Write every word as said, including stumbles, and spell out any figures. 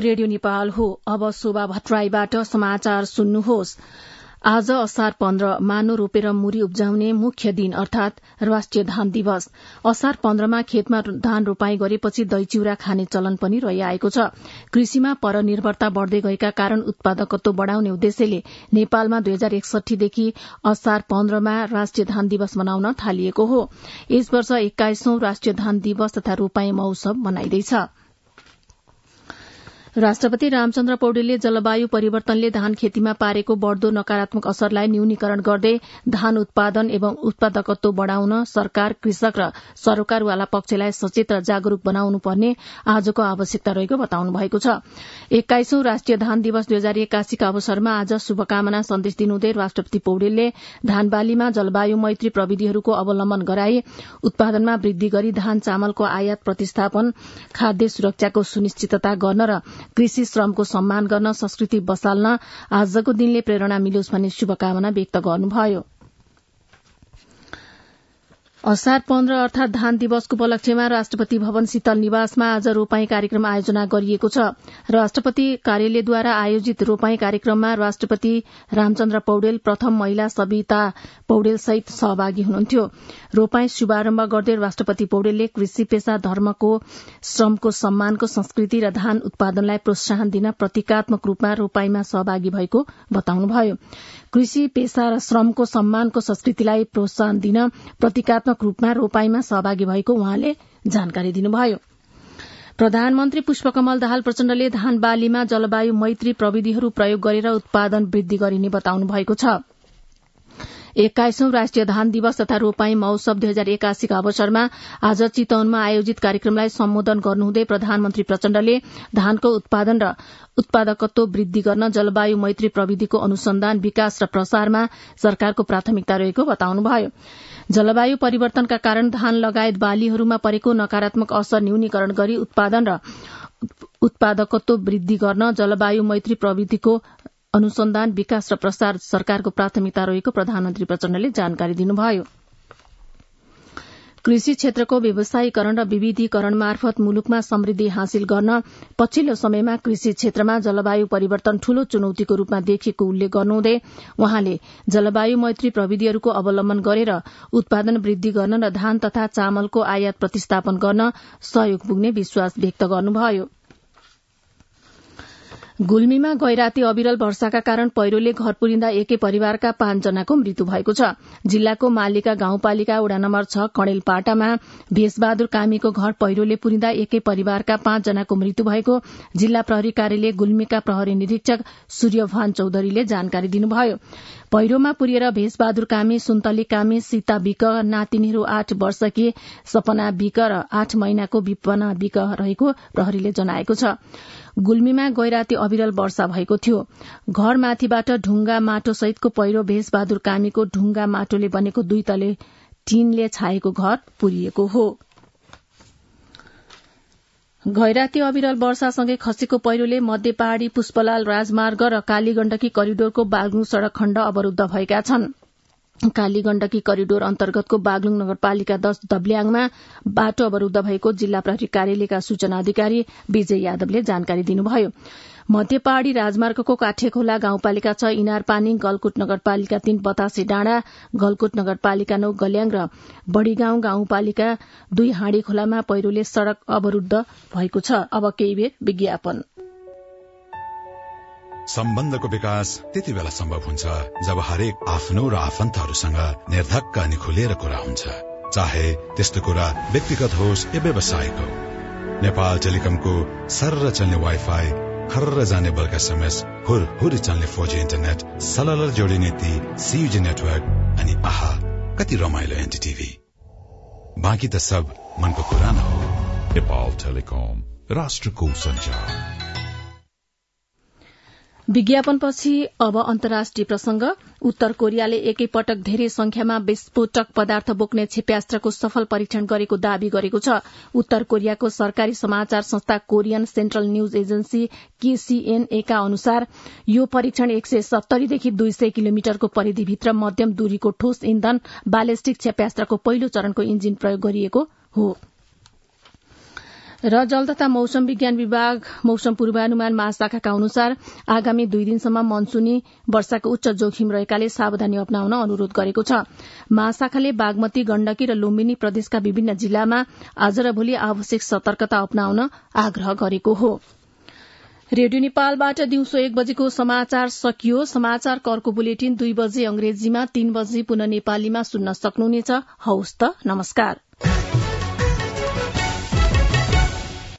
Radio Nepal हो। अब शोभा भट्टराईबाट समाचार सुन्नुहोस्। आज असार पन्ध्र मानो रोपेर मुरी उब्जाउने मुख्य दिन अर्थात राष्ट्रिय धान दिवस। असार पन्ध्रमा खेतमा धान रोपाई गरेपछि दही चिउरा खाने चलन पनि रहिआएको छ। कृषिमा परनिर्भरता बढ़दै गएका कारण उत्पादकत्व बढ़ाउने उद्देश्यले नेपालमा दुई हजार एकसठीदेखि असार पन्ध्रमा राष्ट्रिय धान दिवस मनाउन थालिएको हो। यस वर्ष एक्काइसौं राष्ट्रिय धान दिवस तथा रोपाई महोत्सव मनाइँदैछ। राष्ट्रपति रामचन्द्र पौडेलले जलवायु परिवर्तनले धान खेतीमा पारेको बढ़दो नकारात्मक असरलाई न्यूनीकरण गर्दै धान उत्पादन एवं उत्पादकत्व बढ़ाउन सरकार, कृषक र सरोकारवाला पक्षलाई सचेत र जागरूक बनाउनु पर्ने आजको आवश्यकता रहेको बताउनु भएको छ। एक्काइसौं राष्ट्रिय धान दिवस दुई हजार एकासीका अवसरमा आज शुभकामना सन्देश दिनुहुँदै राष्ट्रपति पौडेलले धान बालीमा जलवायु मैत्री प्रविधिहरूको अवलम्बन गराई उत्पादनमा वृद्धि गरी धान चामलको आयात प्रतिस्थापन, खाद्य सुरक्षाको सुनिश्चितता गर्न र कृषि श्रमको सम्मान गर्न संस्कृति बसाल्न आजको दिनले प्रेरणा मिलोस् भन्ने शुभकामना व्यक्त गर्नुभयो। असार पन्ध्र अर्थात धान दिवसको उपलक्ष्यमा राष्ट्रपति भवन शीतल निवासमा आज रोपाई कार्यक्रम आयोजना गरिएको छ। राष्ट्रपति कार्यालयद्वारा आयोजित रोपाई कार्यक्रममा राष्ट्रपति रामचन्द्र पौडेल, प्रथम महिला सविता पौडेल सहित सहभागी हुनुहुन्थ्यो। रोपाई शुभारम्भ गर्दै राष्ट्रपति पौडेलले कृषि पेशा, धर्मको, श्रमको सम्मानको संस्कृति र धान उत्पादनलाई प्रोत्साहन दिन प्रतीकात्मक रूपमा रोपाईमा सहभागी भएको बताउनुभयो। कृषि पेशा र श्रमको सम्मानको संस्कृतिलाई प्रोत्साहन दिन प्रतीकात्मक रूपमा रोपाईमा सहभागी भएको उहाँले जानकारी दिनुभयो। प्रधानमन्त्री पुष्पकमल दाहाल प्रचण्डले धान बालीमा जलवायु मैत्री प्रविधिहरू प्रयोग गरेर उत्पादन वृद्धि गरिने बताउनु भएको छ। एक्काइसौं राष्ट्रिय धान दिवस तथा रोपाई महोत्सव दुई हजार एकासीका अवसरमा आज चितवनमा आयोजित कार्यक्रमलाई सम्बोधन गर्नुहुँदै प्रधानमन्त्री प्रचण्डले धानको उत्पादन र उत्पादकत्व वृद्धि गर्न जलवायु मैत्री प्रविधिको अनुसन्धान, विकास र प्रसारमा सरकारको प्राथमिकता रहेको बताउनुभयो। जलवायु परिवर्तनका कारण धान लगायत बालीहरूमा परेको नकारात्मक असर न्यूनीकरण गरी उत्पादन र उत्पादकत्व वृद्धि गर्न जलवायु मैत्री प्रविधिको अनुसन्धान, विकास र प्रसार सरकारको प्राथमिकता रहेको प्रधानमन्त्री प्रचण्डले जानकारी दिनुभयो। कृषि क्षेत्रको व्यवसायीकरण र विविधीकरण मार्फत मुलुकमा समृद्धि हासिल गर्न पछिल्लो समयमा कृषि क्षेत्रमा जलवायु परिवर्तन ठूलो चुनौतीको रूपमा देखिएको उल्लेख गर्नुहुँदै उहाँले जलवायु मैत्री प्रविधिहरूको अवलम्बन गरेर उत्पादन वृद्धि गर्न र धान तथा चामलको आयात प्रतिस्थापन गर्न सहयोग पुग्ने विश्वास व्यक्त गर्नुभयो। गुल्मीमा गैराती अविरल वर्षाका कारण पहिरोले घर पुरिँदा एकै परिवारका पाँचजनाको मृत्यु भएको छ। जिल्लाको मालिका गाउँपालिका वडा नम्बर छ कणेलपाटामा भेषबहादुर कामीको घर पहिरोले पुरिँदा एकै परिवारका पाँचजनाको मृत्यु भएको जिल्ला प्रहरी कार्यालय गुल्मीका प्रहरी निरीक्षक सूर्यभान चौधरीले जानकारी दिनुभयो। पहिरोमा पुरिएर भेषबहादुर कामी, सुन्तली कामी, सीता विक, नातिनीहरू आठ वर्षकी सपना विक र आठ महिनाको विपना विक रहेको प्रहरीले जनाएको छ। गुल्मीमा गैराती अविरल वर्षा भएको थियो। घर माथिबाट ढुङ्गा माटो सहितको पहिरो भेषबहादुर कामीको ढुङ्गा माटोले बनेको दुई तले टीनले छाएको घर पुरिएको हो। गैराती अविरल वर्षासँगै खसेको पहिरोले मध्य पहाड़ी पुष्पलाल राजमार्ग र कालीगण्डकी करिडोरको बागलुङ सड़क खण्ड अवरूद्ध भएका छन्। कालीगण्डकी करिडोर अन्तर्गतको बागलुङ नगरपालिका दश दब्ल्याङमा बाटो अवरूद्ध भएको जिल्ला प्रहरी कार्यालयका सूचना अधिकारी विजय यादवले जानकारी दिनुभयो। मध्य पहाड़ी राजमार्गको काठेखोला गाउँपालिका छ इनारपानी, गलकुट नगरपालिका तीन बतासे डाँडा, गलकुट नगरपालिका नौ गल्याङ र बड़ीगाउँ गाउँपालिका दुई हाँडी खोलामा पहिरोले सड़क अवरूद्ध भएको छ। अब केही बेर विज्ञापन। सम्बन्धको विकास त्यति बेला सम्भव हुन्छ जब हरेक आफ्नो र आफन्तहरूसँग निर्धक्क अनि खुलेर कुरा हुन्छ, चाहे त्यस्तो कुरा व्यक्तिगत होस् या व्यावसायिक हो। नेपाल टेलिकमको सर्र चल्ने वाइफाई, खर्र जाने बल्क एसएमएस, हुर हुर चल्ने फोर जी इन्टरनेट, सललर जोडिने ती सीयूजी नेटवर्क अनि आहा कति रमाइलो एनडीटीभी। बाँकी त सब मनको कुरा न हो। नेपाल टेलिकम, राष्ट्रको सञ्चार। विज्ञापनपछि अब अन्तर्राष्ट्रिय प्रसंग। उत्तर कोरियाले एकैपटक धेरै संख्यामा विस्फोटक पदार्थ बोक्ने क्षेप्यास्त्रको सफल परीक्षण गरेको दावी गरेको छ। उत्तर कोरियाको सरकारी समाचार संस्था Korean central news agency KCNA का अनुसार यो परीक्षण एक सय सत्तरीदेखि दुई सय किलोमिटरको परिधिभित्र मध्यम दूरीको ठोस इन्धन बालिस्टिक क्षेप्यास्त्रको पहिलो चरणको इन्जिन प्रयोग गरिएको हो। र जल तथा मौसम विज्ञान विभाग मौसम पूर्वानुमान महाशाखाका अनुसार आगामी दुई दिनसम्म मनसूनी वर्षाको उच्च जोखिम रहेकाले सावधानी अपनाउन अनुरोध गरेको छ। महाशाखाले बागमती, गण्डकी र लुम्बिनी प्रदेशका विभिन्न जिल्लामा आज र भोलि आवश्यक सतर्कता अपनाउन आग्रह गरेको हो। रेडियो नेपालबाट दिउँसो एक बजेको समाचार सकियो। समाचारको बुलेटिन दुई बजे अंग्रेजीमा, तीन बजे पुनः नेपालीमा सुन्न सक्नुहुनेछ। हौस् त, नमस्कार।